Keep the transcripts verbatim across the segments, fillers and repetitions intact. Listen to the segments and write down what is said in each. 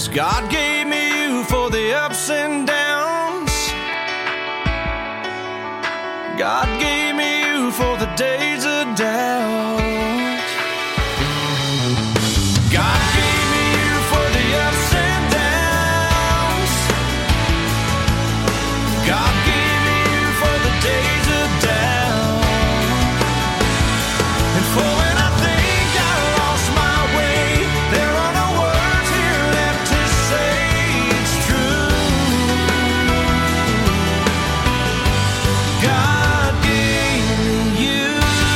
God gave me you for the ups and downs. God gave me you for the days of doubt. God gave me you for the ups and downs. God gave me you for the days of doubt. And for when I think I lost my way, there are no words here left to say it's true. God gave me you.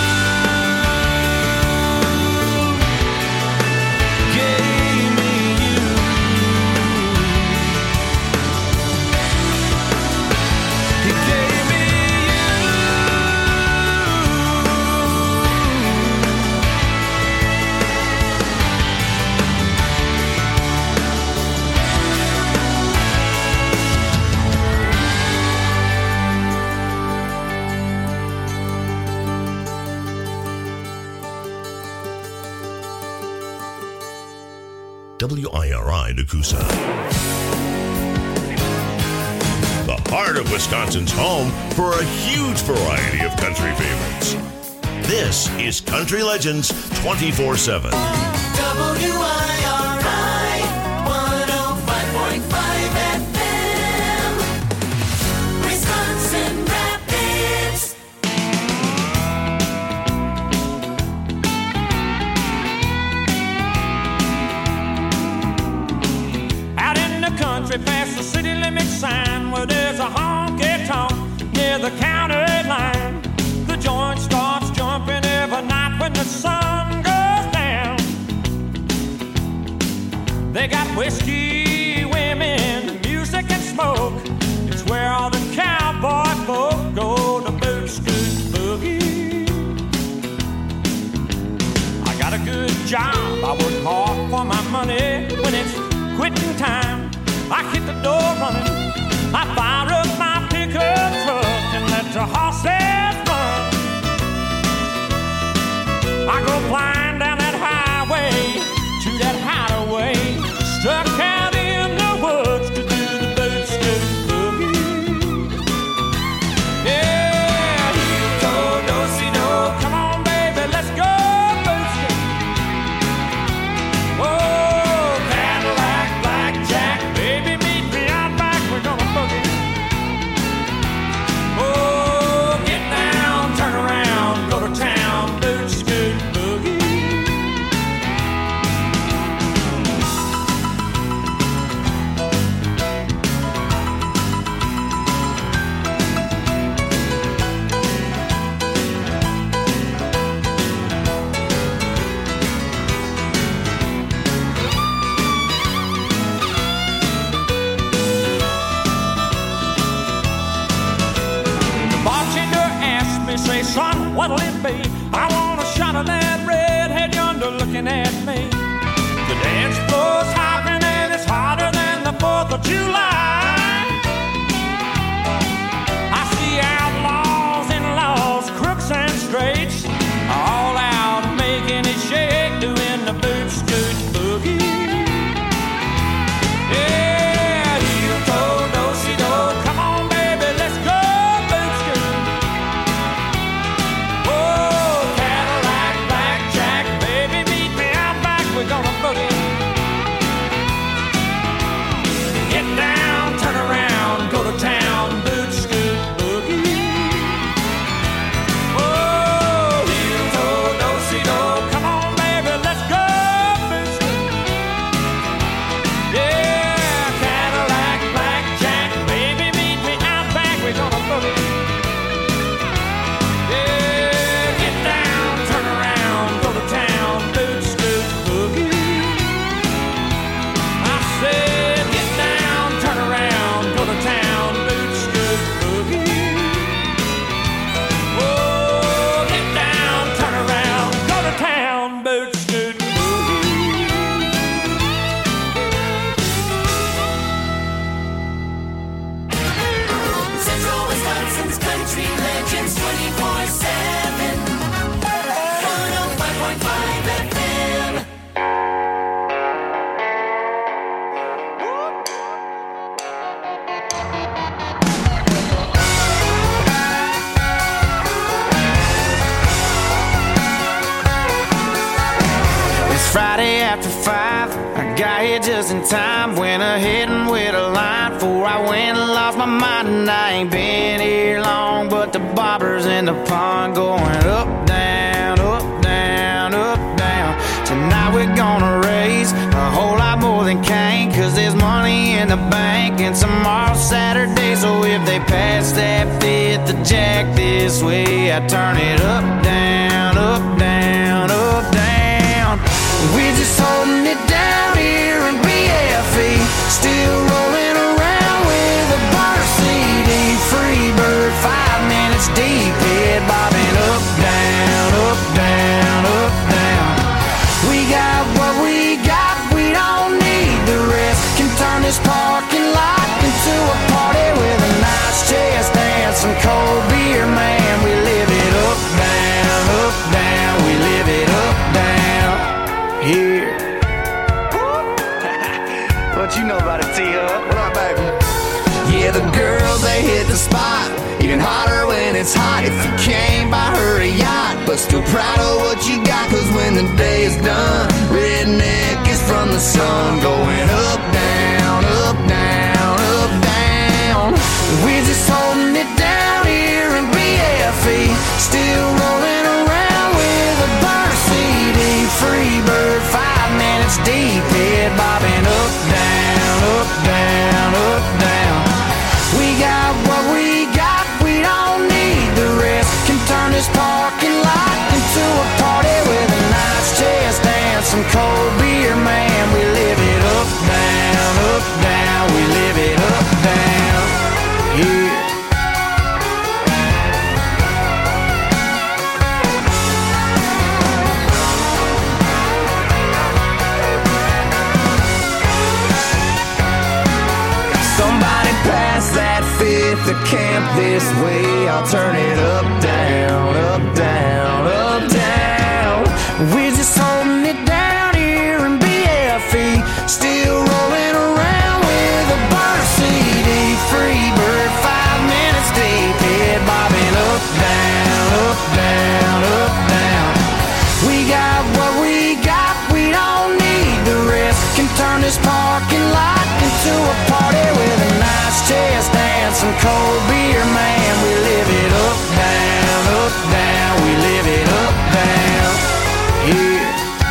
Gave me you. He gave me W I R I Nakusa. The heart of Wisconsin's home for a huge variety of country favorites. This is Country Legends twenty-four seven. W I R I one oh five point five F M, Wisconsin Rapids. Out in the country past the city limit sign where there's a honky-tonk near the county line. The joint starts jumping every night when the sun goes down. They got whiskey, women, music and smoke. It's where all the cowboy folk go to boot scoot boogie. I got a good job, I work hard for my money. When it's quitting time, I hit the door running. I fire up my pickup truck and let the horses run. I go flying down that highway to that hideaway, stuck out in the woods to do the boot scoot boogie. Yeah, heel toe, do-si-do, come on baby, let's go boot scoot. Oh, Cadillac, blackjack, baby meet me out back, we're gonna boogie. Oh, get down, turn around, go to town, boot scoot boogie. The bartender asked me, say, son, what'll it be? I want a shot of that redhead yonder looking at me. The dance floor's hopping and it's hotter than the fourth of July. I see outlaws and laws, crooks and straights, all out making it shake, doing the boot scoot boogie. Yeah, heel toe, do-si-do, come on baby, let's go boot scoot. Oh, Cadillac, blackjack, baby meet me out back, we're gonna boogie. Get down. after five. I got here just in time. Went ahead and with a line before I went and lost my mind. And I ain't been here long, but the bobbers in the pond going up, down, up, down, up, down. Tonight we're gonna raise a whole lot more than Cain, cause there's money in the bank and tomorrow's Saturday. So if they pass that fifth of Jack this way, I turn it up, down, up, down, up, down. We're just holding it down here in B F E, still rolling around with a bar C D. Free bird, five minutes deep, head bobbing up, down, up, down, up, down. We got what we got, we don't need the rest. Can turn this parking lot into a party with a nice chest dance, some cold beer, man. We live it up, down, up, down. We live it up, down here. What you know about it, T-Hub? What up, baby? Yeah, the girls, they hit the spot, even hotter when it's hot. If you came by her a yacht, but still proud of what you got, cause when the day is done, redneck is from the sun, going up, down, up, down, up, down. We're just holding it down here in B F E, still rolling around with a bar C D. Free bird, five minutes deep, head bobbing up, down, up, down, up, down. We got what we got, we don't need the rest. Can turn this parking lot into a party with a nice chest dance, some cold beer, man. We live it up, down, up, down. We live it up, down here. Somebody pass that fifth to camp this way. I'll turn it up, down, up, down, up, down. We're just holding it down here in B F E, still rolling around with a bar C D. Free bird, five minutes deep, head bobbing up, down, up, down, up, down. We got what we got, we don't need the rest. Can turn this parking lot into a party with a nice chest dance, some cold beer, man. We live it up, down, up, down. We live it up, down here.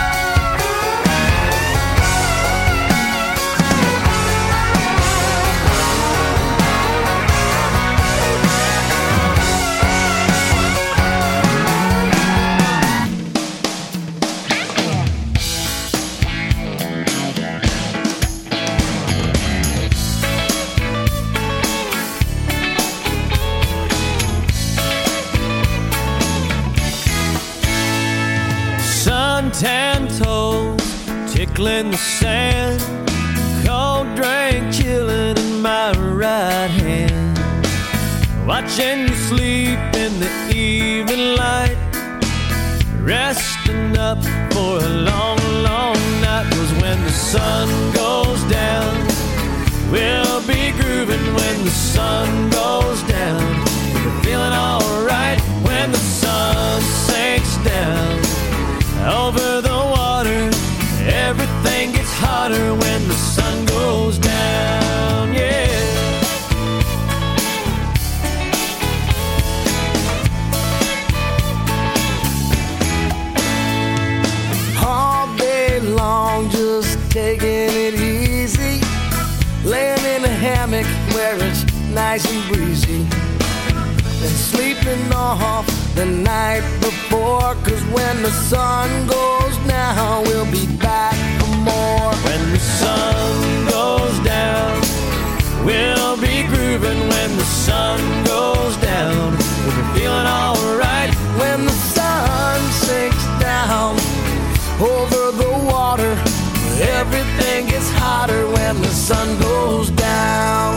Suntan toes tickling the sand, cold drink chilling in my right hand. Watching you sleep in the evening light, resting up for a long, long night. 'Cause when the sun goes down, we'll be grooving when the sun goes down. We're feeling alright when the sun sinks down. Over the water, everything gets hotter when the sun goes down, yeah. All day long, just taking it easy, laying in a hammock where it's nice and breezy, and sleeping off the night before. 'Cause when the sun goes down, we'll be back for more. When the sun goes down, we'll be grooving when the sun goes down. We'll be feeling alright When the sun sinks down over the water, everything gets hotter when the sun goes down.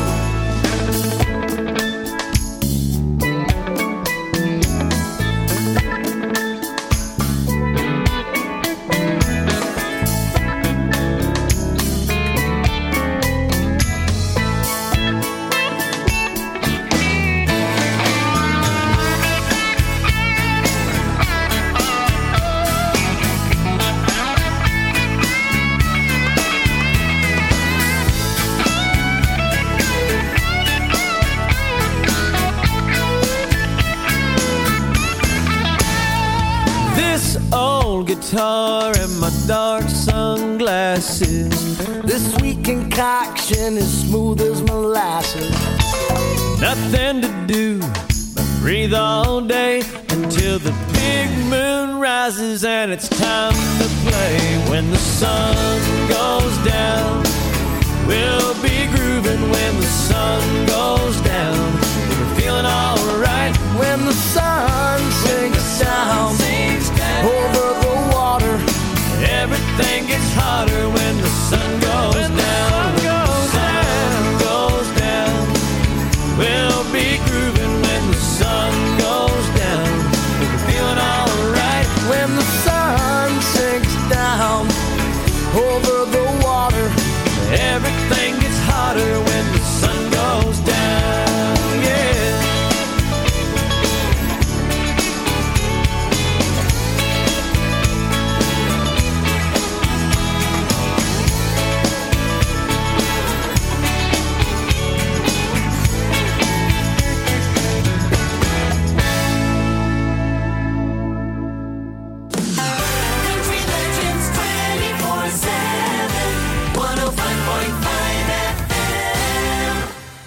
guitar and my dark sunglasses. This sweet concoction is smooth as molasses. Nothing to do but breathe all day until the big moon rises and it's time to play. When the sun goes down, we'll be grooving. When the sun goes down, we're feeling alright. When the sun sinks down over the water, everything gets hotter. When the sun goes when down, the sun goes down, goes down, we'll be grooving. When the sun goes down, we're feeling alright. When the sun sinks down over the water, everything gets hotter. When the sun goes down, yeah. Country Legends twenty-four seven, one oh five point five F M.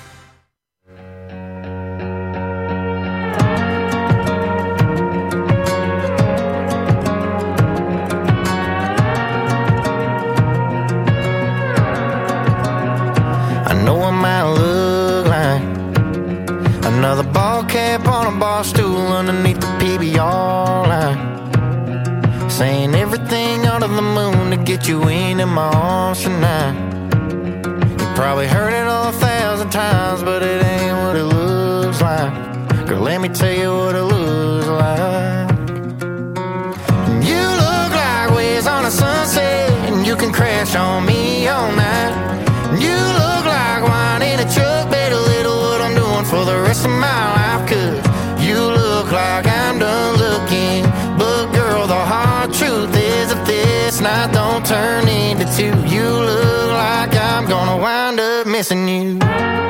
I know I might look like another ball cap on a bar stool underneath the P B R line, saying everything under the moon to get you into my arms tonight. You probably heard it all a thousand times, but it ain't what it looks like. Girl, let me tell you what it looks like. You look like waves on a sunset, and you can crash on me all night. You look like wine in a truck, better little what I'm doing for the rest of my life. Cause you look like I'm done looking, but girl, the hard truth is if this night don't turn into two, you look like I'm gonna wind up missing you.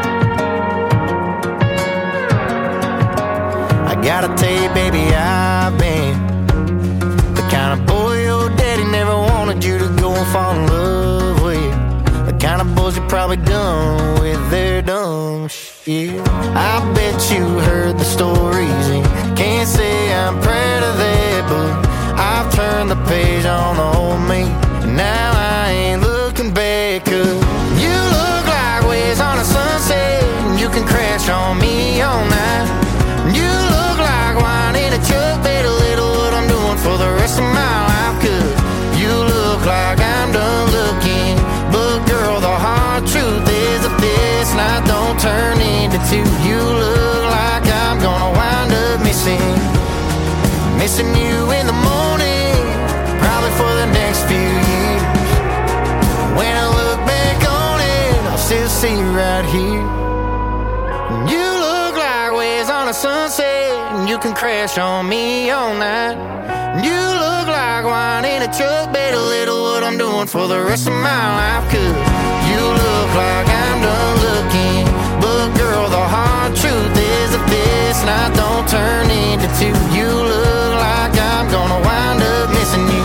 I gotta tell you, baby, I've been the kind of boy your daddy never wanted you to go and fall in love with. The kind of boys you probably done with their dumb shit. I bet you heard the stories and can't say I'm proud of that, but I've turned the page on the old me, and now I ain't looking back. Cause you look like waves on a sunset, and you can crash on me all night. You look like wine in a truck, better little what I'm doing for the rest of my life. Cause you look like I'm done looking, but girl, the hard truth is if this night don't turn into two, you look like I'm gonna wind up missing, missing you in the morning, probably for the next few years. When I look back on it, I'll still see you right here. You look like waves on a sunset, and you can crash on me all night. You look like wine in a truck, better little what I'm doing for the rest of my life. Cause you look like I'm done looking, but girl, the hard truth is if this night don't turn into two, you look like I'm gonna wind up missing you.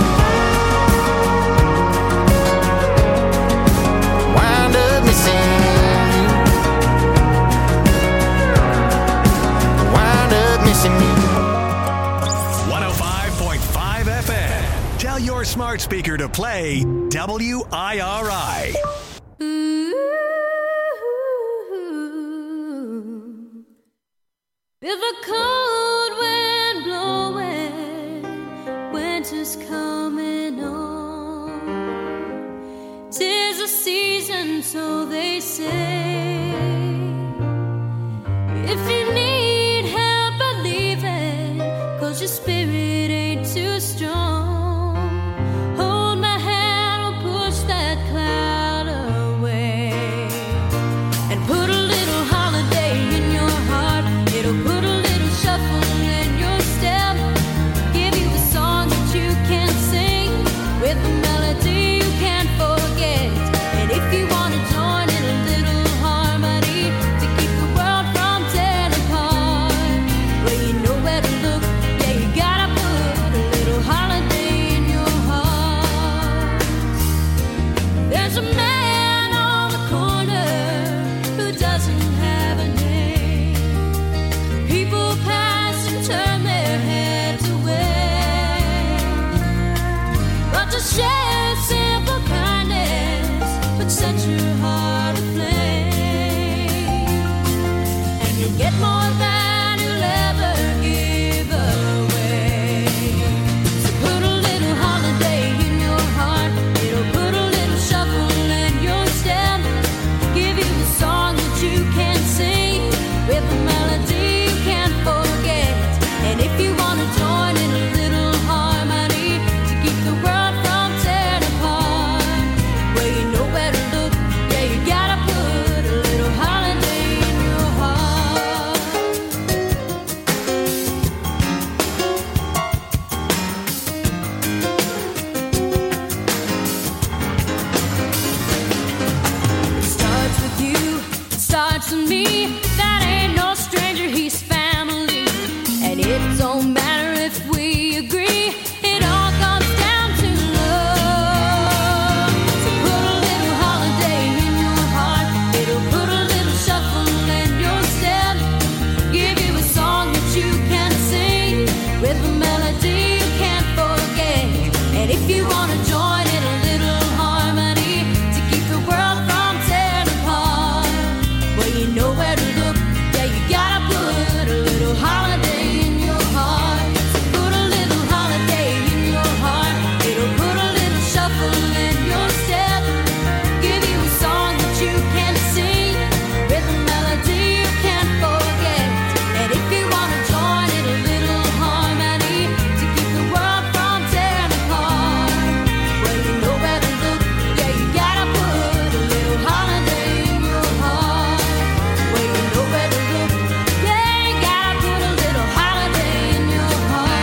Wind up missing you. Wind up missing you. one oh five point five F M. Tell your smart speaker to play W I R I. Feel the cold wind blowing, winter's coming on. 'Tis a season, so they say. If you need help believing, 'cause your spirit ain't too strong, hold my hand, we'll push that cloud away. And put a little holiday in your heart. It'll put a little shuffle in your step. Give you a song that you can sing with a melody you can't forget. And if you want to join in a little harmony to keep the world from tearing apart, well, you know where to look. Yeah, you gotta put a little holiday share simple kindness, but set your heart aflame, and you'll get more than you'll ever give away. So put a little holiday in your heart. It'll put a little shuffle in your step. Give you a song that you can sing with a melody you can't forget. And if you want to join in a little harmony to keep the world from tearing apart, well, you know where to look. Yeah, you gotta put a little holiday in your heart. It starts with you, it starts with me. That ain't no stranger, he's family. And it don't matter if we agree, it all comes down to love. So put a little holiday in your heart. It'll put a little shuffle in your step. Give you a song that you can sing with a melody you can't forget. And if you want to join in a little harmony to keep the world from tearing apart, well, you know where to look. Yeah, you gotta put a little holiday in your heart. So put a little holiday in your heart. It'll put a little shuffle in your step. Give you a song that you can sing with a melody you can't forget. And if you wanna join in a little harmony to keep the world from tearing apart, well, you know where to look. Yeah, you gotta put a little holiday in your heart. Well, you know where to look. Yeah, you gotta put a little holiday in your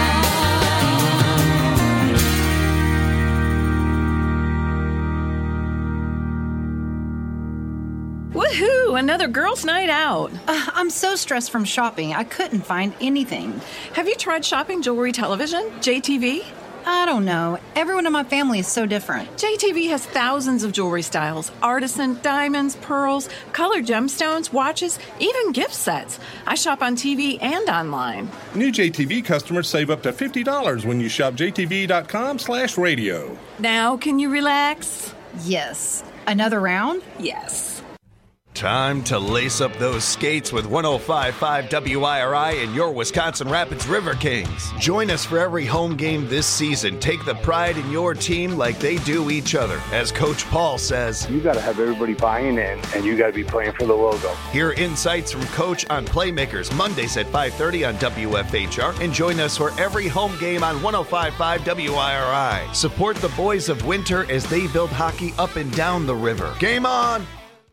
Woohoo! Another girls' night out. Uh, I'm so stressed from shopping, I couldn't find anything. Have you tried shopping jewelry television, J T V? I don't know. Everyone in my family is so different. J T V has thousands of jewelry styles, artisan, diamonds, pearls, colored gemstones, watches, even gift sets. I shop on T V and online. New J T V customers save up to fifty dollars when you shop j t v dot com slash radio. Now, can you relax? Yes. Another round? Yes. Time to lace up those skates with one oh five point five W I R I and your Wisconsin Rapids River Kings. Join us for every home game this season. Take the pride in your team like they do each other. As Coach Paul says, you got to have everybody buying in, and you got to be playing for the logo. Hear insights from Coach on Playmakers Mondays at five thirty on W F H R, and join us for every home game on one oh five point five W I R I. Support the boys of winter as they build hockey up and down the river. Game on!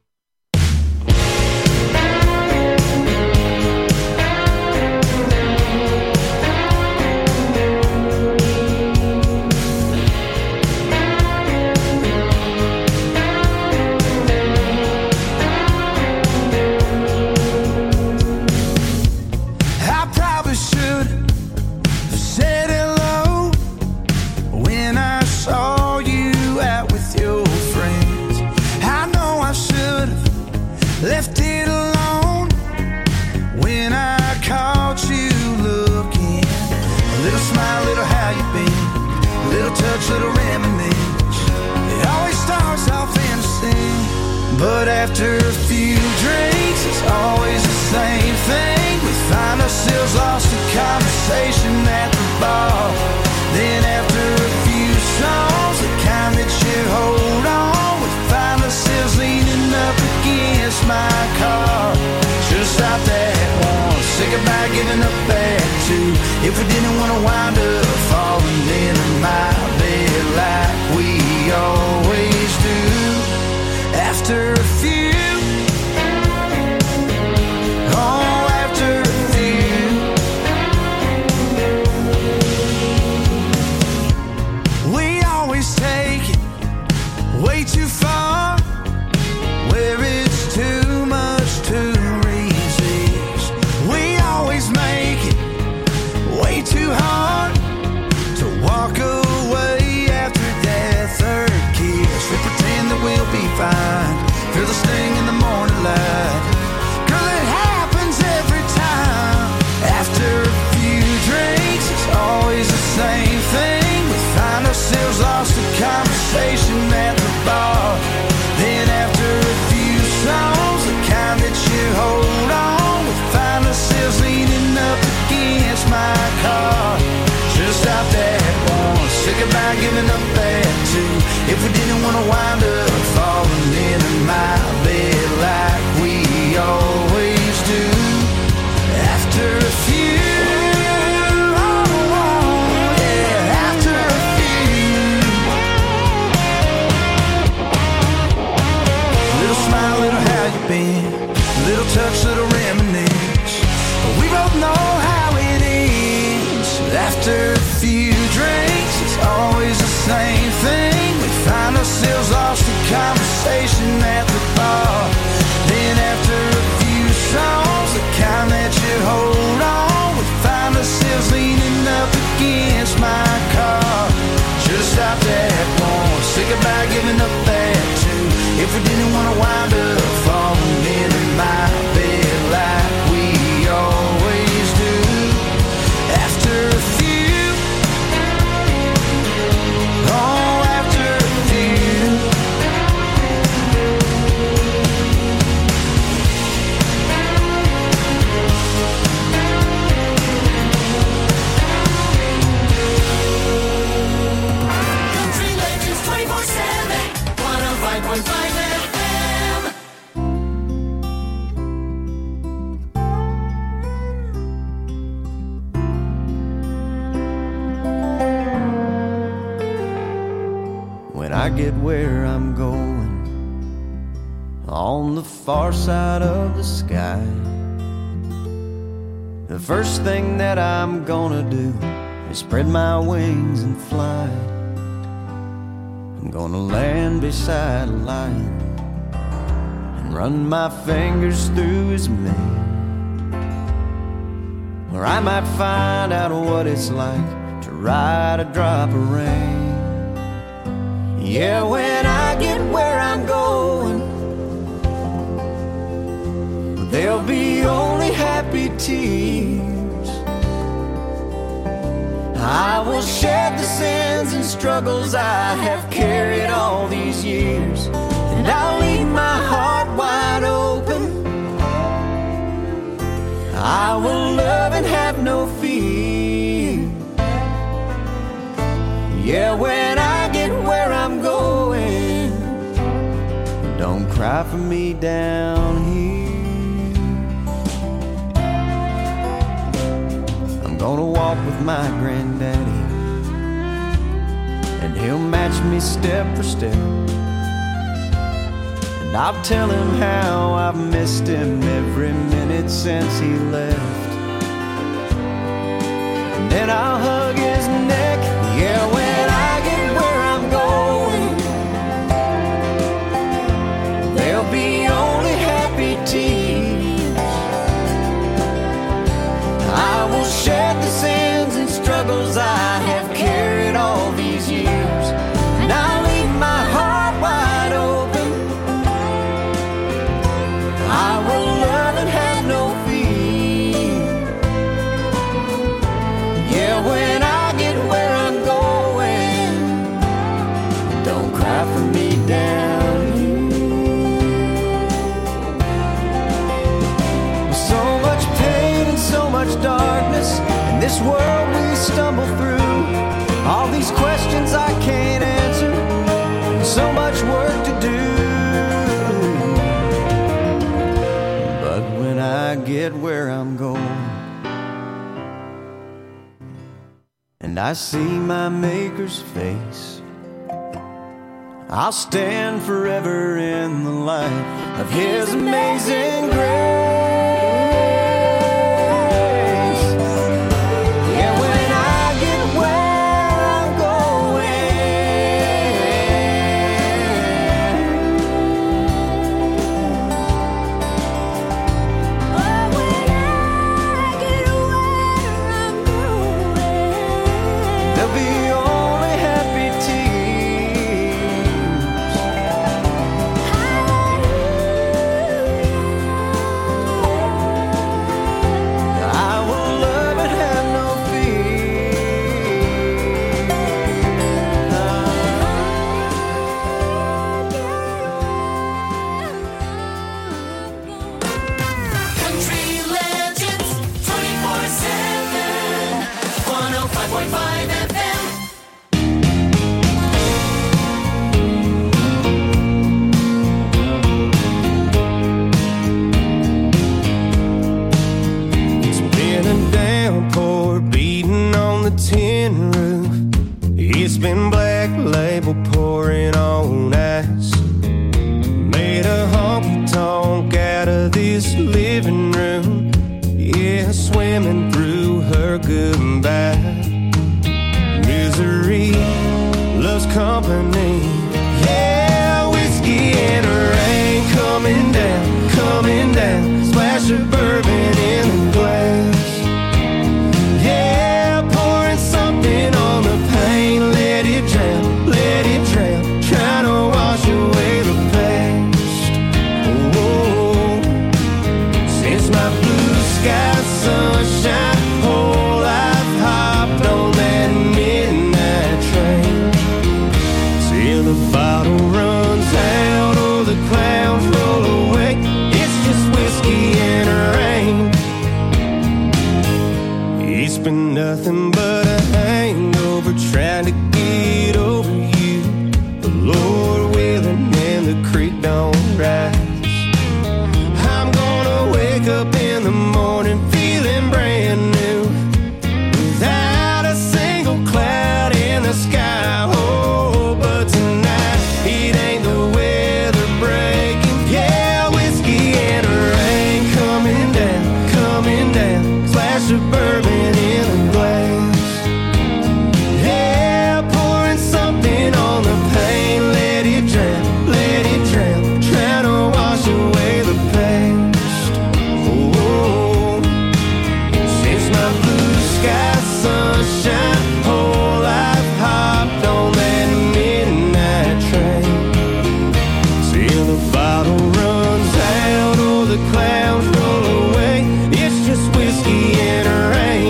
I probably should have said hello when I saw you out with your friends. I know I should have left it alone when I caught you looking. A little smile, little how you been, a little touch, little reminiscence. It always starts off innocent, but after a few drinks, it's always the same thing. We find ourselves lost in conversation at the bar. Then after a few songs, the kind that you hold on, we find ourselves leaning up against my car. Should've stopped at one, say goodbye, giving up at two. If we didn't want to wind up falling into my bed like we always do. After a few, oh, after a few, we always take it way too far, where it's too much to resist. We always make it way too hard to walk away after that third kiss. We pretend that we'll be fine, feel the sting in the morning light. Girl, it happens every time. After a few drinks, it's always the same thing. We find ourselves lost in conversation at the bar. Then after a few songs, the kind that you hold on, we find ourselves leaning up against my car. Just stopped at one, say goodbye, giving up at two. If we didn't want to wind up falling into my bed like we always do. After a few, oh, yeah, after a few. Little smile, little how you been, little touch, little reminisce. We both know how it ends. After a few drinks, it's always the same thing. We find ourselves lost in conversation at the bar. Then after a few songs, the kind that you hold on, we find ourselves leaning up against my car. Just stopped at one, say goodbye, giving up at two. If we didn't want to wind up falling into my bed like we always do. After a few, oh, after a few. Country Legends twenty-four seven, one oh five point five F M. When I get where I'm going, on the far side of the sky, the first thing that I'm gonna do is spread my wings and fly. I'm gonna land beside a lion and run my fingers through his mane. Or I might find out what it's like to ride a drop of rain. Yeah, when I get where I'm going, there'll be only happy tears. I will shed the sins and struggles I have carried all these years, and I'll leave my heart wide open. I will love and have no fear. Yeah, when I get where I'm going, don't cry for me down here. I'm gonna walk with my granddaddy, and he'll match me step for step. And I'll tell him how I've missed him every minute since he left. And then I'll hug his neck. Yeah, when I get where I'm going, there'll be only happy tears. I will shed the sins and struggles I have carried all these years, and I'll leave my heart wide open. I will love and have no fear. Yeah, when I get where I'm going, don't cry for me down here. So much pain and so much darkness in this world we stumble through. All these questions I can't answer, so much work to do. But when I get where I'm going, and I see my Maker's face, I'll stand forever in the light of His amazing grace. Yeah, when I get where I'm going, there'll be only happy tears. five point five F M. Tin roof, it's been black label pouring on ice. Made a honky tonk out of this living room, yeah, swimming through her goodbye. Misery loves company, yeah, whiskey and rain coming down, coming down, splash of bourbon in the glass. Yeah, pouring something on the pain, let it drown, let it drown, trying to wash away the past. Oh, since my blue sky sunshine, whole life hopped on that midnight train. Till the bottle runs out or the clouds roll away, it's just whiskey and rain. It's been nothing but a hangover trying to get over you. The Lord willing and the creek don't rise. I'm gonna wake up in the morning feeling brand new, without a single cloud in the sky. Oh, but tonight it ain't the weather breaking. Yeah, whiskey and rain coming down, coming down, splash of bourbon in a glass. Yeah, pouring something on the pain, let it drown, let it drown, trying to wash away the past. Oh, since my blue sky sunshine, whole life hopped on that midnight train. Till the bottle runs out or the clouds roll away, it's just whiskey and rain.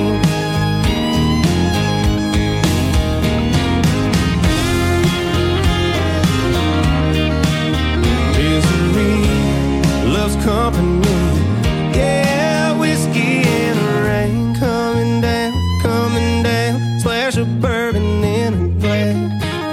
Misery loves company, yeah, whiskey and rain coming down, coming down, splash of bourbon in a glass.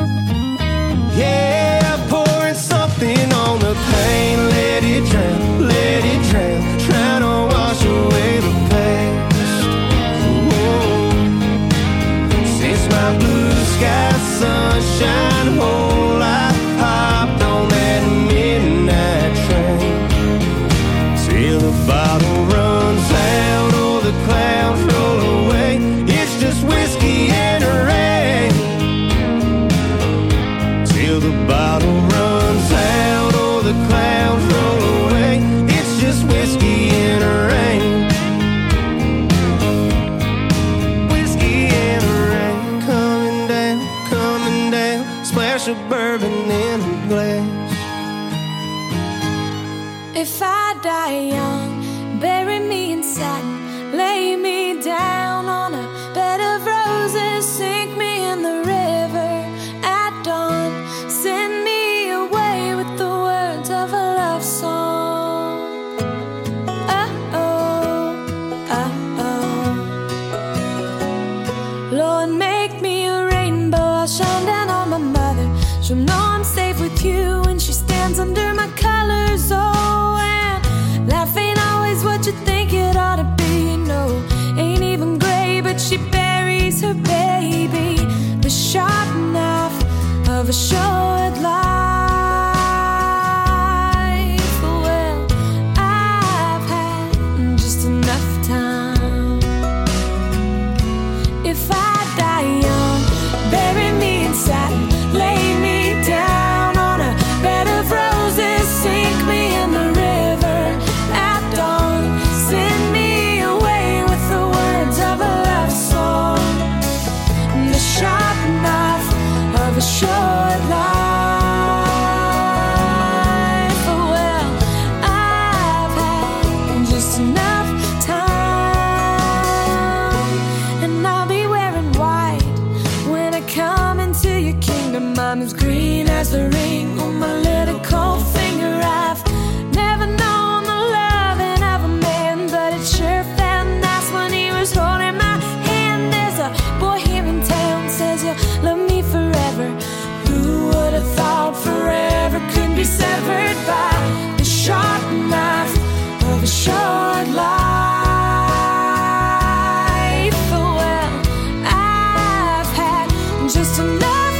Yeah, pouring something on the pain, let it drown, let it drown, trying to wash away the past. Whoa. Since my blue sky sunshine, whole life hopped on that midnight train. Till the bottle runs out or the clouds roll away, it's just whiskey and rain. Till the bottle runs out or the clouds roll away, it's just whiskey and rain. Whiskey and rain coming down, coming down, splash of bourbon in a glass. If I die young, bury me in satin, lay me down on a bed of roses, sink me in the river at dawn, send me away with the words of a love song. Uh-oh, uh-oh. Lord, make me a rainbow, I'll shine down on my mother. She'll know I'm safe with you when she stands under my colors. Oh, and life ain't always what you think it ought to be. No, ain't even gray, but she buries her baby. The sharp knife of a short life. Well, I've had just enough time. If I die young, bury me in satin, lay me down on a bed of roses, sink me in the river at dawn, send me away with the words of a love song. The sharp knife of a short life. just enough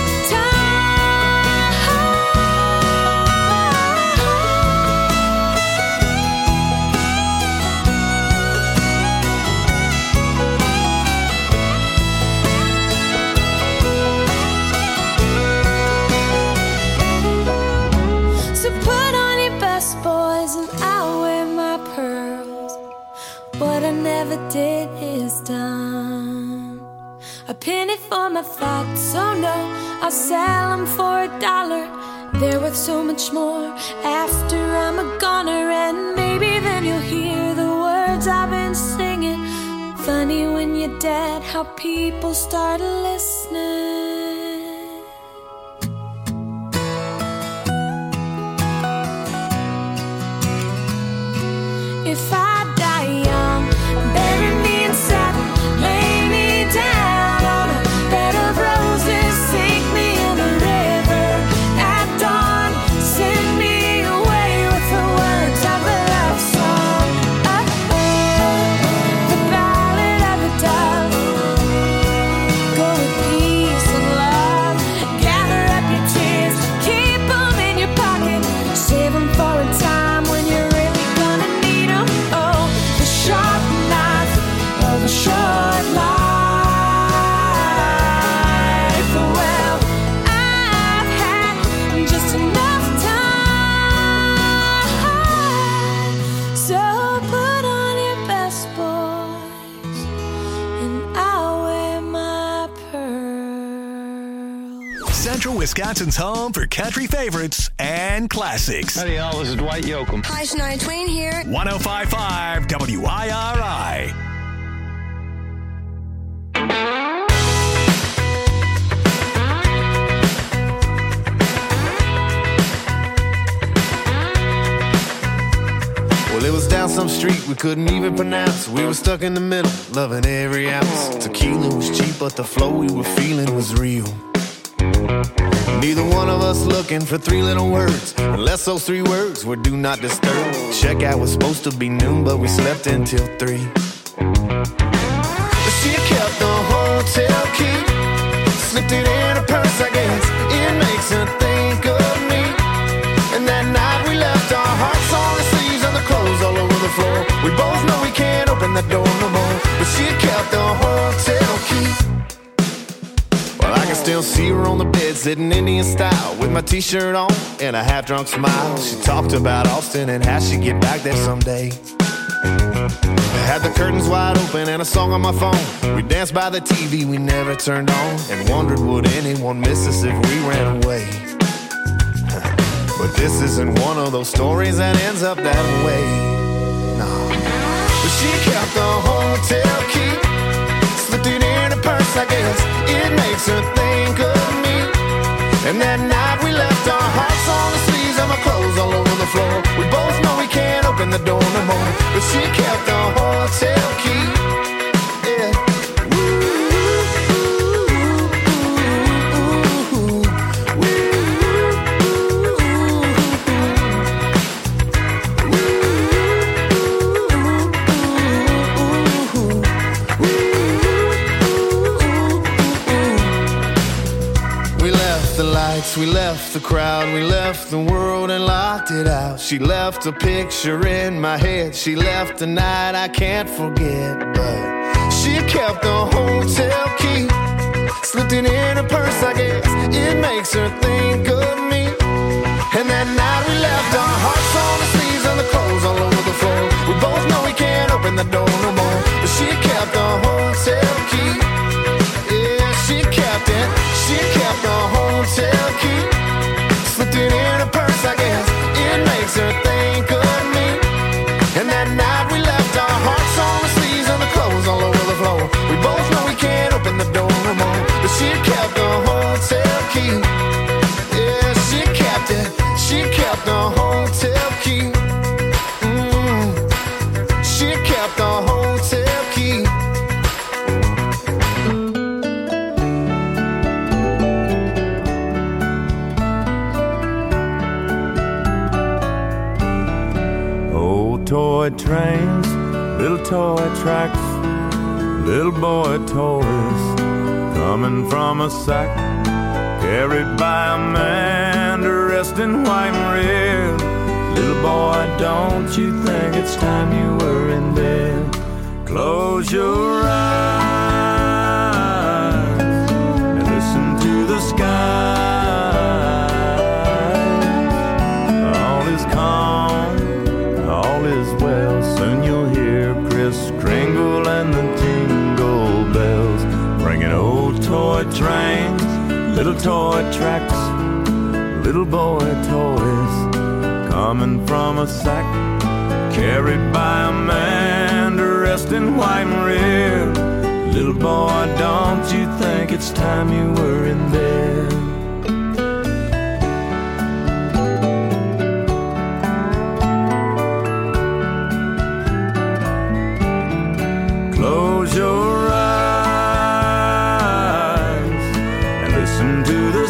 So put on your best boys and I'll wear my pearls. What I never did is done. A penny for my thoughts, oh no, I'll sell them for a dollar. They're worth so much more after I'm a goner. And maybe then you'll hear the words I've been singing. Funny when you're dead how people start listening. If I die young, bury me in satin, lay me down on a bed of roses, sink me in the river at dawn, send me away with the words of a love song. Oh, the ballad of the dove. Go with peace and love, gather up your tears, keep them in your pocket, save them for a time when you're really gonna need them. Oh, the sharp knife of a short life. Well, I've had just enough time. So put on your best boys and I'll wear my pearls. Central Wisconsin's home for country favorites and classics. Howdy, y'all. This is Dwight Yoakam. Hi, Shania Twain here. one oh five point five W I R I. Well, it was down some street we couldn't even pronounce. We were stuck in the middle, loving every ounce. Tequila was cheap, but the flow we were feeling was real. Neither one of us looking for three little words, unless those three words were do not disturb. Checkout was supposed to be noon, but we slept until three. She kept the hotel key, slipped it in her purse, I guess. It makes her think of me. And that night we left our hearts on the sleeves and the clothes all over the floor. We both know we can't open that door no more, but she kept the hotel key. Well, I can still see her on the bed, sitting Indian style, with my t-shirt on and a half-drunk smile. She talked about Austin and how she'd get back there someday. I had the curtains wide open and a song on my phone. We danced by the T V we never turned on, and wondered would anyone miss us if we ran away. But this isn't one of those stories that ends up that way. No. But she kept the hotel key, slipped it in her purse, I guess. It makes her think of me. And that night we left our hearts on the sleeves and my clothes all over the floor. We both know we can't open the door no more, but she kept the hotel key. Yeah. We left the crowd, we left the world and locked it out. She left a picture in my head, she left a night I can't forget. But she kept the hotel key, slipped it in her purse, I guess. It makes her think of me. And that night we left our hearts on the sleeves and the clothes all over the floor. We both know we can't open the door no more, but she kept the hotel key. Yeah, she kept it, she kept the hotel key, slipped it in her purse, I guess. It makes her think of me. And that night we left our hearts on the sleeves and the clothes all over the floor. We both know we can't open the door no more, but she kept the hotel key. Yeah, she kept it, she kept the hotel key. Mm. She kept the hotel key. Toy trains, little toy tracks, little boy toys, coming from a sack carried by a man dressed in white and red. Little boy, don't you think it's time you were in bed? Close your eyes and listen to the sky. All is calm, all is well. Soon you'll hear Kris Kringle and the jingle bells, bringing old toy trains, little toy tracks, little boy toys, coming from a sack carried by a man dressed in white and red. Little boy, don't you think it's time you were in bed? Close your eyes and listen to the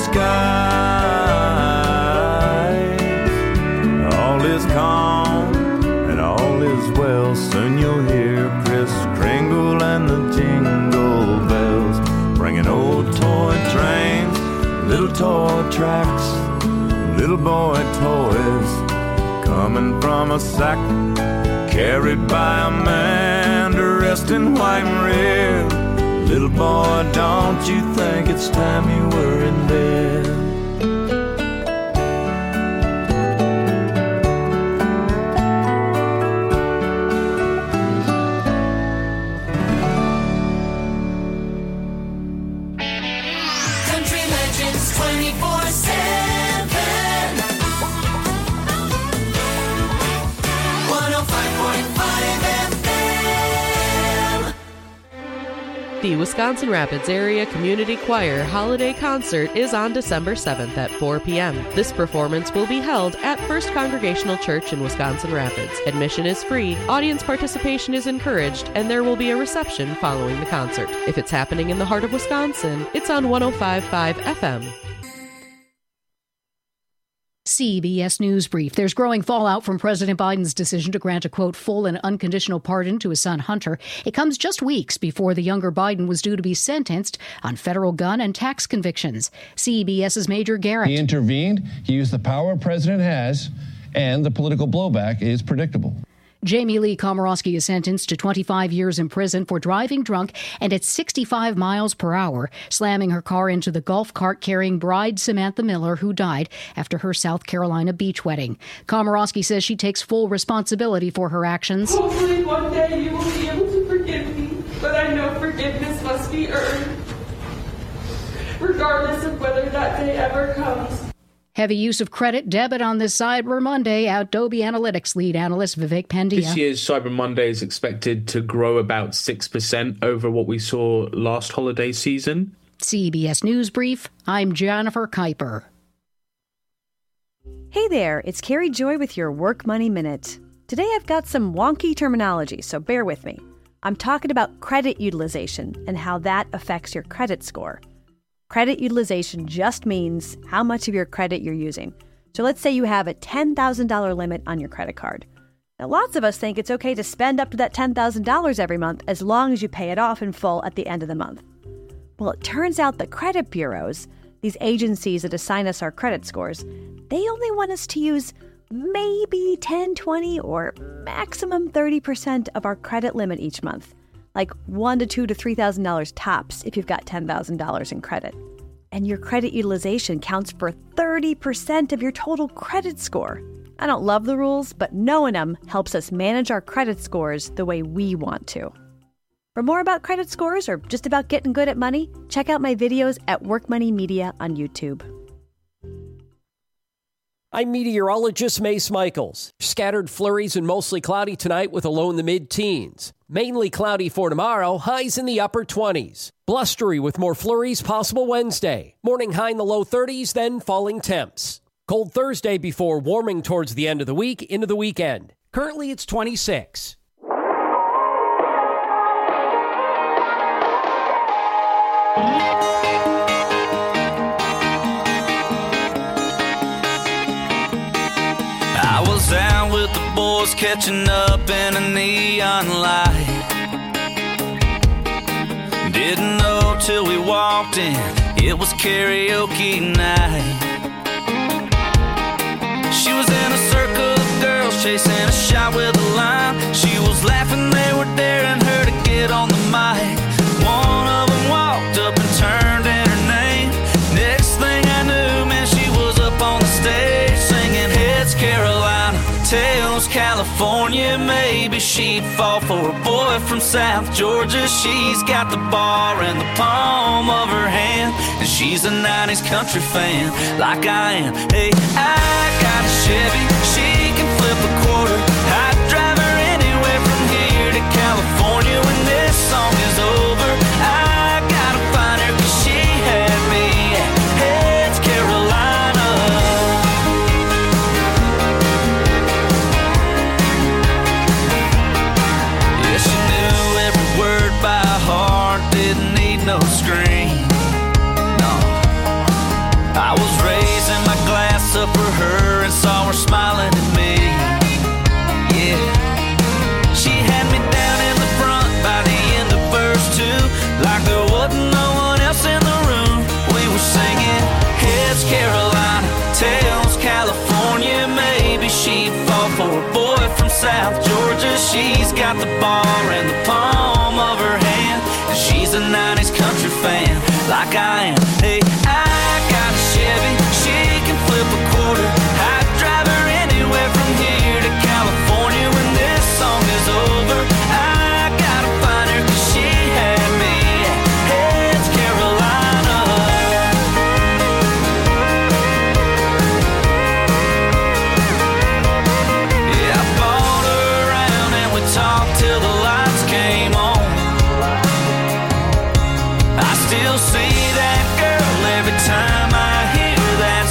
skies. All is calm and all is well. Soon you'll hear Kris Kringle and the jingle bells, bringing old toy trains, little toy tracks, little boy toys, coming from a sack carried by a man dressed in white and red. Little boy, don't you think it's time you were in bed? Country Legends twenty-four seven. one oh five point five F M. The Wisconsin Rapids Area Community Choir Holiday Concert is on December seventh at four p.m. This performance will be held at First Congregational Church in Wisconsin Rapids. Admission is free, audience participation is encouraged, and there will be a reception following the concert. If it's happening in the heart of Wisconsin, it's on one oh five point five F M. C B S News Brief. There's growing fallout from President Biden's decision to grant a, quote, full and unconditional pardon to his son Hunter. It comes just weeks before the younger Biden was due to be sentenced on federal gun and tax convictions. CBS's Major Garrett. He intervened. He used the power a president has, and the political blowback is predictable. Jamie Lee Komorowski is sentenced to twenty-five years in prison for driving drunk and at sixty-five miles per hour, slamming her car into the golf cart carrying bride Samantha Miller, who died after her South Carolina beach wedding. Komorowski says she takes full responsibility for her actions. Hopefully one day you will be able to forgive me, but I know forgiveness must be earned, regardless of whether that day ever comes. Heavy use of credit debit on this Cyber Monday. Adobe Analytics lead analyst Vivek Pandya. This year's Cyber Monday is expected to grow about six percent over what we saw last holiday season. C B S News Brief, I'm Jennifer Kuiper. Hey there, it's Carrie Joy with your Work Money Minute. Today I've got some wonky terminology, so bear with me. I'm talking about credit utilization and how that affects your credit score. Credit utilization just means how much of your credit you're using. So let's say you have a ten thousand dollars limit on your credit card. Now, lots of us think it's okay to spend up to that ten thousand dollars every month as long as you pay it off in full at the end of the month. Well, it turns out the credit bureaus, these agencies that assign us our credit scores, they only want us to use maybe ten, twenty, or maximum thirty percent of our credit limit each month. Like one to two to three thousand dollars tops if you've got ten thousand dollars in credit. And your credit utilization counts for thirty percent of your total credit score. I don't love the rules, but knowing them helps us manage our credit scores the way we want to. For more about credit scores or just about getting good at money, check out my videos at Work Money Media on YouTube. I'm meteorologist Mace Michaels. Scattered flurries and mostly cloudy tonight with a low in the mid-teens. Mainly cloudy for tomorrow, highs in the upper twenties. Blustery with more flurries possible Wednesday. Morning high in the low thirties, then falling temps. Cold Thursday before warming towards the end of the week into the weekend. Currently it's twenty-six. I was out with the boys catching up in a neon light. Didn't know till we walked walked in, it was karaoke night. She was in a circle of girls chasing a shot with a line. She was laughing, they were daring her to get on the mic. One of them walked up and turned in her name. Next thing I knew, man, she was up on the stage singing Heads Carolina, Tails California. Maybe she'd fall for a boy from South Georgia. She's got the bar in the palm of her hand, and she's a nineties country fan like I am. Hey, I got a Chevy, she can flip a quarter. I'd drive her anywhere from here to California. When this song is over, I gotta find her, cause she had me at Heads Carolina. Yeah, she knew every word by heart, didn't need no screen. No, I was raising my glass up for her and saw her smiling at me. Yeah, she had me down in the front by the end of verse two, like there wasn't no one else in the room. We were singing Heads Carolina, Tails California. Maybe she'd fall for a boy from South Georgia. She's got the bar in the palm of her hand, and she's a nineties country fan like I am. Hey, I got a Chevy, she can flip a quarter. I'd drive her anywhere from here to California. When this song is over, I gotta find her, cause she had me at Heads Carolina. Yeah, I bought her around and we talked till the lights came on. I still see that girl every time I hear that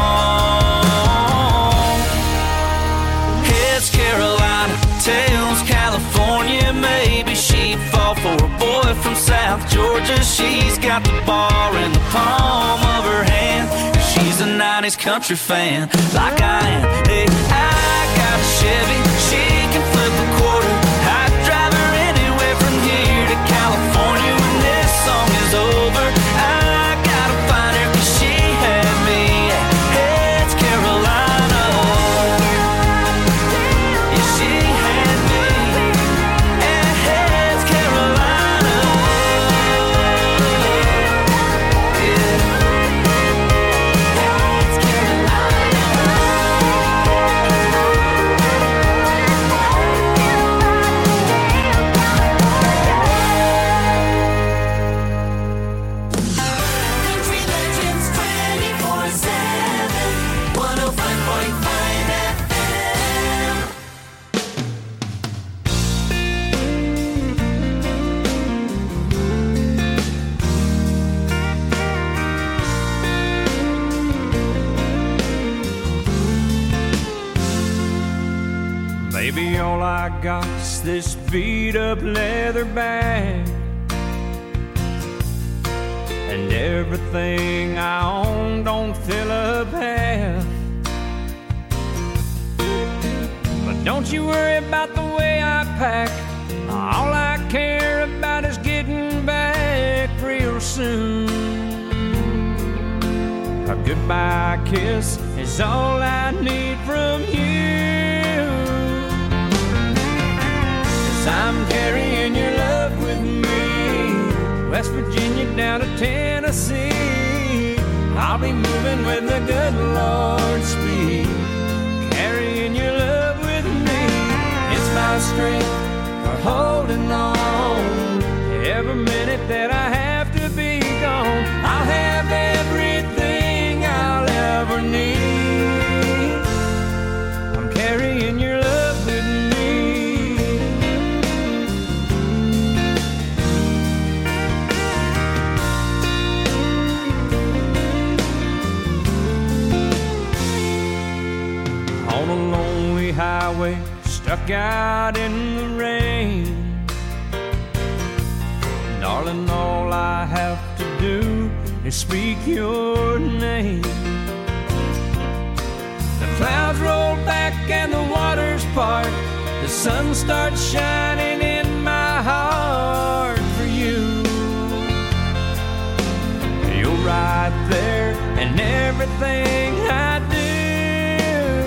song. Heads Carolina, Tails California. Maybe she'd fall for a boy from South Georgia. She's got the bar in the palm of her hand, and she's a nineties country fan like I am. Hey, I got a Chevy, she can flip a quarter. I'd drive her anywhere from here to California. When this song is over, I gotta find her, cause she had me at Heads Carolina. Yeah, she had me at Heads Carolina. Yeah. Heads Country Legends twenty-four seven, one oh five point five F M. Baby, all I got's this beat up leather bag, and everything I own don't fill up half. But don't you worry about the way I pack. All I care about is getting back real soon. A goodbye kiss is all I need from you. 'Cause I'm carrying your love with me, West Virginia down to Tennessee. I'll be moving with the good Lord's speed, carrying your love with me. It's my strength for holding on. Every minute that I have to be gone, I'll have everything I'll ever need. I'm carrying your love with me. On a lonely highway, stuck out in the rain. Darling, all I have to do is speak your name. The clouds roll back and the waters part. The sun starts shining in my heart for you. right there in everything I do.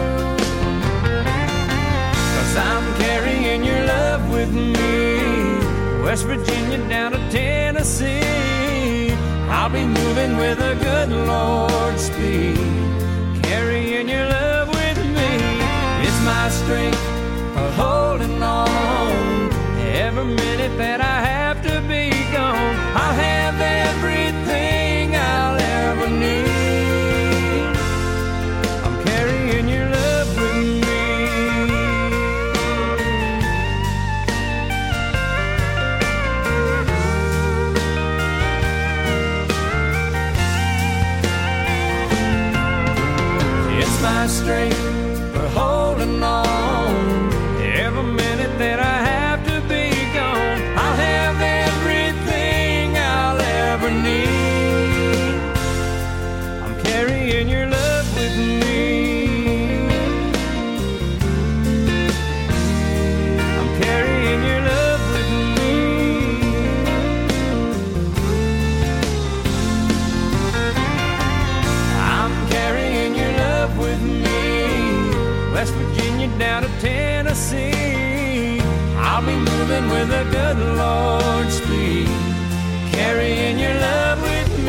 'Cause I'm carrying your love with me, West Virginia down to Tennessee. I'll be moving with a good Lord's speed, carrying your love with me. It's my strength for holding on. Every minute that I have to be gone, I'll have everything I'll ever need. I'm carrying your love with me. It's my strength for holding on. Every minute that I have to be gone, I'll have everything I'll ever need. I'm carrying your love with me. I'm carrying your love with me. I'm carrying your love with me, West Virginia down to Tennessee. I'll be moving with a good Lord's speed, carrying your love with me.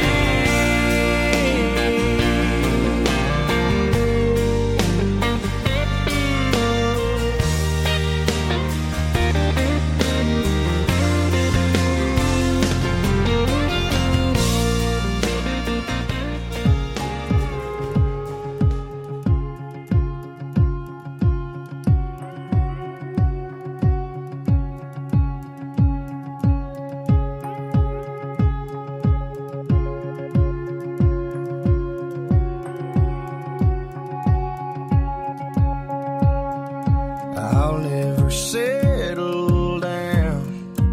I'll never settle down.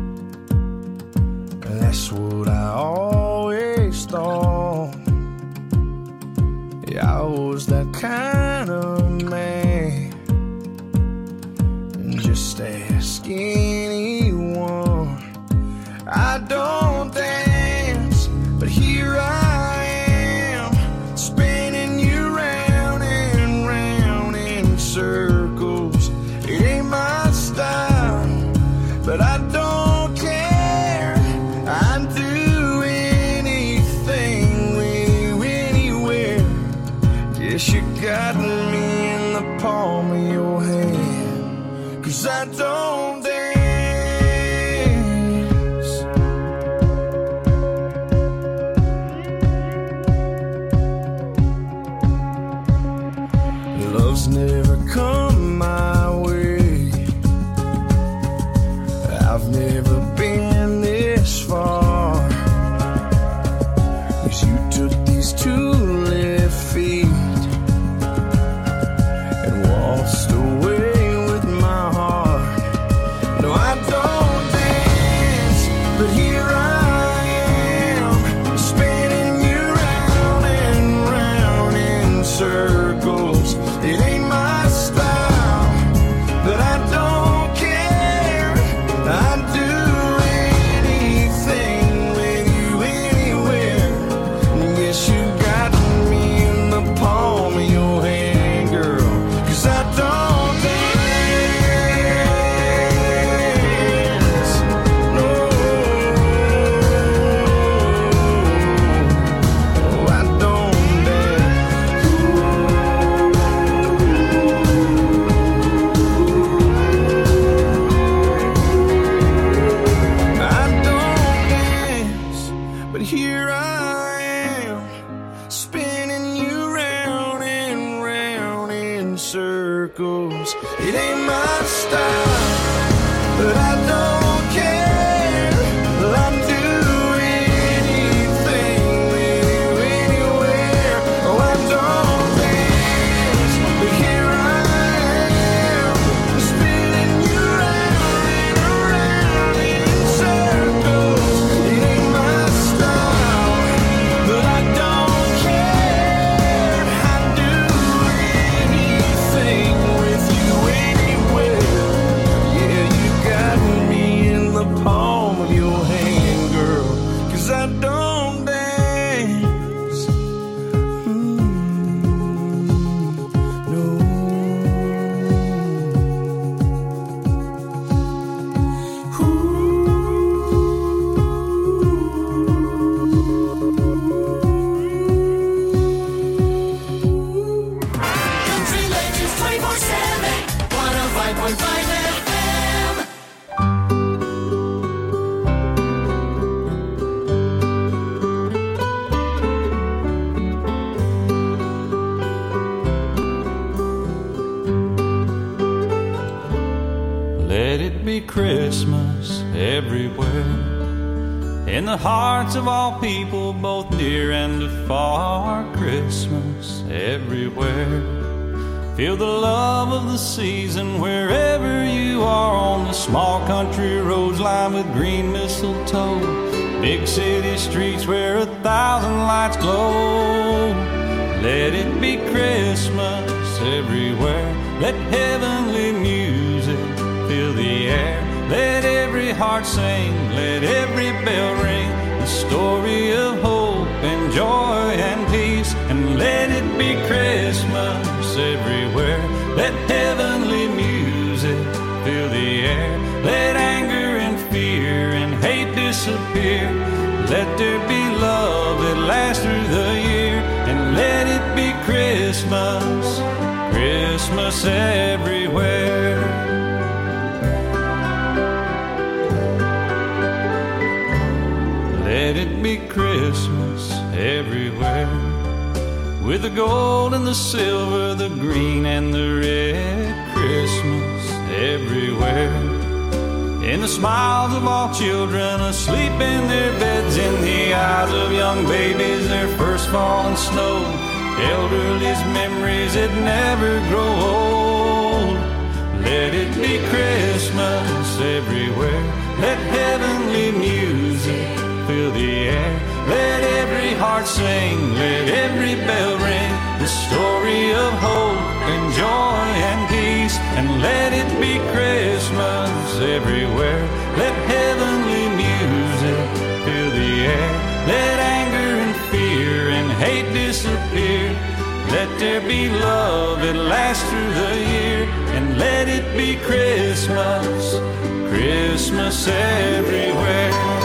That's what I always thought. Yeah, I was that kind of man. Just ask anyone. I don't dance, but here I am, spinning you round and round in circles. It ain't my style, but I don't care. I'd do anything with you anywhere. Guess you got me in the palm of your hand, 'cause I don't dance. Love's never come my way. I've never been this far, 'cause you took these two left feet and waltzed away with my heart. No, I don't dance, but here I am, spinning you round and round in circles. It ain't my style, but I don't care. I'd do anything with you anywhere. Guess you got me in the palm of your hand, girl, 'cause I don't dance. No, I don't dance. I don't dance, but here I am, spinning you round and round in circles. It ain't my style, but I don't care. I'd do anything with you anywhere. Oh, I don't dance, but here I am, spinning you round and round in circles. It ain't my style, but I don't care. I'd do anything with you anywhere. be Christmas everywhere. In the hearts of all people, both near and afar, Christmas everywhere. Feel the love of the season wherever you are, on the small country roads lined with green mistletoe, big city streets where a thousand lights glow. Let it be Christmas everywhere. Let heavenly music fill the air. Let every heart sing, let every bell ring, the story of hope and joy and peace. And let it be Christmas everywhere. Let heavenly music fill the air. Let anger and fear and hate disappear. Let there be love that lasts through the year. And let it be Christmas, Christmas everywhere. Let it be Christmas everywhere. With the gold and the silver, the green and the red, Christmas everywhere. In the smiles of all children asleep in their beds, in the eyes of young babies, their first falling snow, elderly's memories that never grow old. Let it be Christmas everywhere. Let heavenly music fill the air. Let every heart sing, let every bell ring, the story of hope and joy and peace. And let it be Christmas everywhere. Let heavenly music fill the air. Let anger and fear and hate disappear. Let there be love that lasts through the year. And let it be Christmas, Christmas everywhere.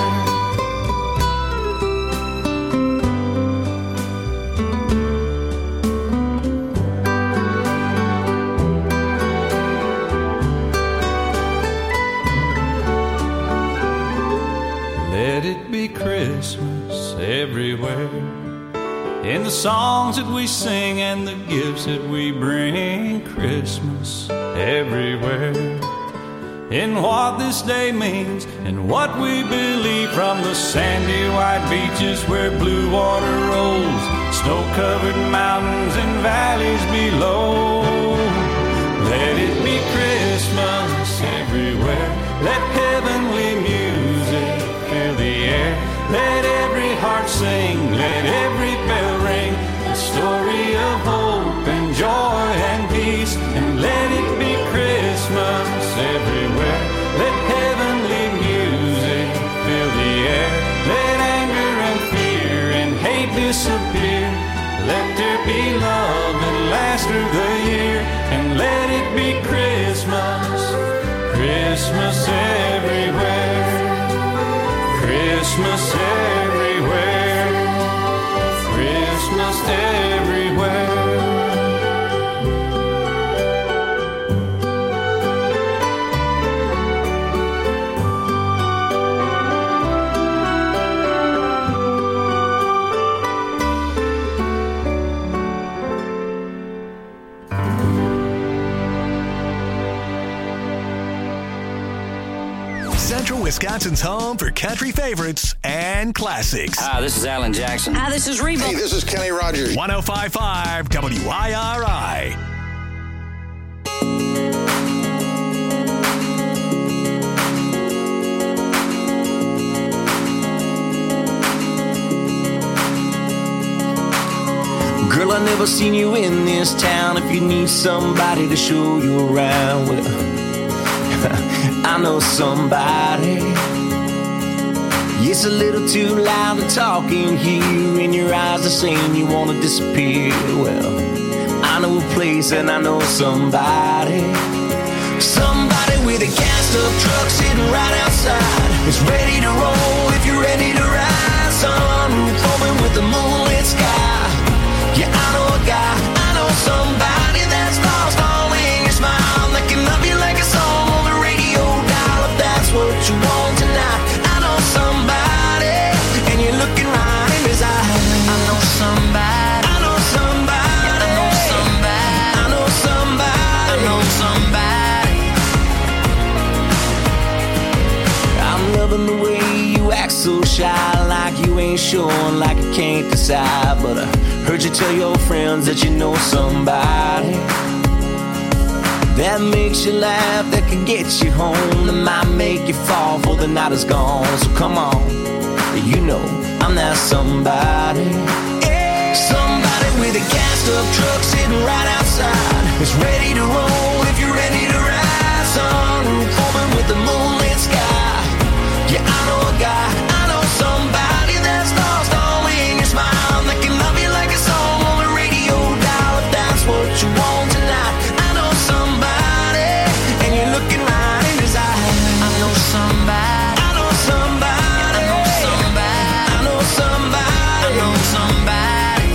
Let it be Christmas everywhere. In the songs that we sing and the gifts that we bring, Christmas everywhere. In what this day means and what we believe, from the sandy white beaches where blue water rolls, snow-covered mountains and valleys below. Let it be Christmas everywhere. Let heavenly music fill the air. Let every heart sing, let every bell ring, the story of hope and joy and peace. And let it be Christmas everywhere. Let heavenly music fill the air. Let anger and fear and hate disappear. Let there be love that lasts through the year. And let it be Christmas, Christmas everywhere. Christmas everywhere, Christmas everywhere. Central Wisconsin's home for country favorites and classics. Hi, this is Alan Jackson. Hi, this is Reba. Hey, this is Kenny Rogers. one oh five point five W I R I. Girl, I never seen you in this town. If you need somebody to show you around, well, I know somebody. It's a little too loud to talk in here. In your eyes are saying you want to disappear. Well, I know a place and I know somebody. Somebody with a cast up truck sitting right outside. It's ready to roll if you're ready to ride. Sunroof open with the moonlit sky. Yeah, I know a guy, I know somebody that's lost all in your smile. That can love you like a song on the radio dial. If that's what you want tonight, I know somebody, and you're looking right in his eyes. I know somebody, I know somebody, I know somebody, I know somebody, I know somebody. unsure like you can't decide. But I heard you tell your friends that you know somebody that makes you laugh, that can get you home, that might make you fall before the night is gone. So come on, you know I'm that somebody. Yeah. Somebody with a gassed up truck sitting right outside, it's ready to roll if you're ready to ride. Sunroof open with the moonlit sky. Yeah, I know a guy, I know somebody that's lost all in your smile, that can love you like a song on the radio dial. If that's what you want tonight, I know somebody, and you're looking right in his eyes. I know somebody, I know somebody, I know somebody, I know somebody, I know somebody,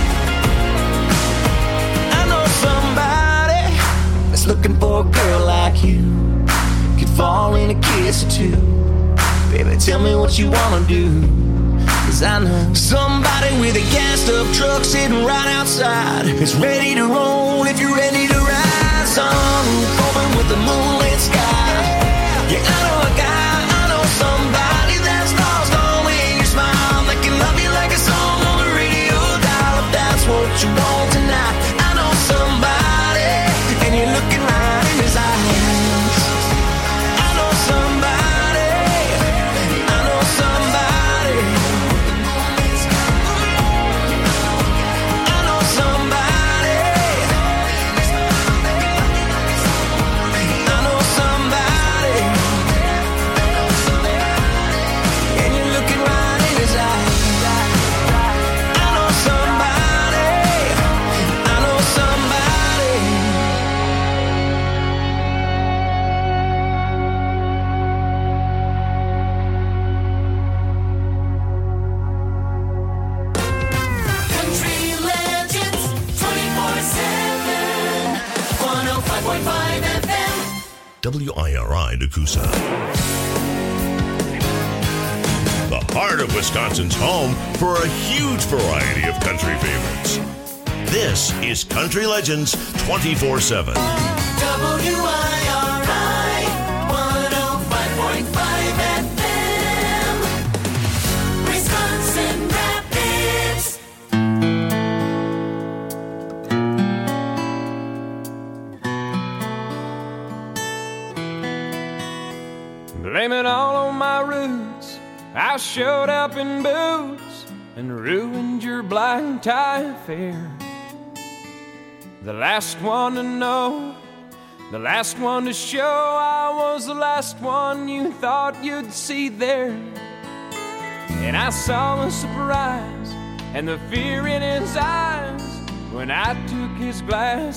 I know somebody that's looking for a girl like you, could fall in a kiss or two. Baby, tell me what you wanna do, 'cause I know somebody with a gassed up truck sitting right outside, it's ready to roll if you're ready to ride. Sunroof open with the moonlit sky. Yeah, I know a guy, I know somebody that's lost all in your smile, that can love you like a song on the radio dial. If that's what you want tonight, I know somebody, and you're looking right in his eyes. I know somebody, W I R I Nakusa. The heart of Wisconsin's home for a huge variety of country favorites. This is Country Legends twenty-four seven. W I R I one oh five point five F M, Wisconsin Rapids. Blame it all on my roots. I showed up in boots and ruined your black tie affair. The last one to know, the last one to show, I was the last one you thought you'd see there. And I saw the surprise and the fear in his eyes when I took his glass